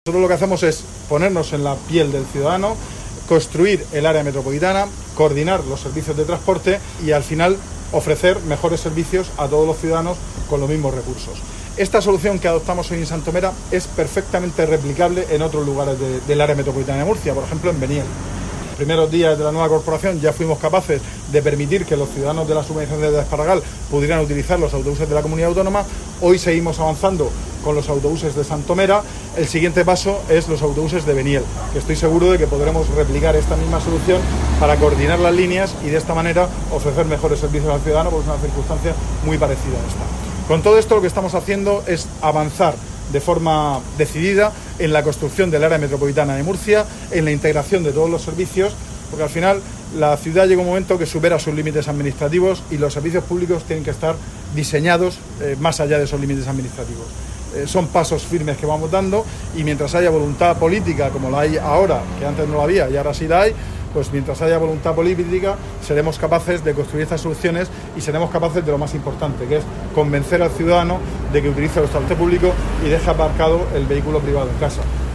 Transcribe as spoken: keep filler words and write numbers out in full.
Nosotros lo que hacemos es ponernos en la piel del ciudadano, construir el área metropolitana, coordinar los servicios de transporte y al final ofrecer mejores servicios a todos los ciudadanos con los mismos recursos. Esta solución que adoptamos hoy en Santomera es perfectamente replicable en otros lugares de, del área metropolitana de Murcia, por ejemplo en Beniel. En los primeros días de la nueva corporación ya fuimos capaces de permitir que los ciudadanos de las urbanizaciones de Esparragal pudieran utilizar los autobuses de la comunidad autónoma. Hoy seguimos avanzando con los autobuses de Santomera. El siguiente paso es los autobuses de Beniel, que estoy seguro de que podremos replicar esta misma solución para coordinar las líneas y de esta manera ofrecer mejores servicios al ciudadano, porque es una circunstancia muy parecida a esta. Con todo esto lo que estamos haciendo es avanzar de forma decidida en la construcción del área metropolitana de Murcia, en la integración de todos los servicios, porque al final la ciudad llega un momento que supera sus límites administrativos y los servicios públicos tienen que estar diseñados eh, más allá de esos límites administrativos. Eh, son pasos firmes que vamos dando y mientras haya voluntad política, como la hay ahora, que antes no la había y ahora sí la hay, pues mientras haya voluntad política seremos capaces de construir estas soluciones y seremos capaces de lo más importante, que es convencer al ciudadano de que utilice el transporte público y deje aparcado el vehículo privado en casa.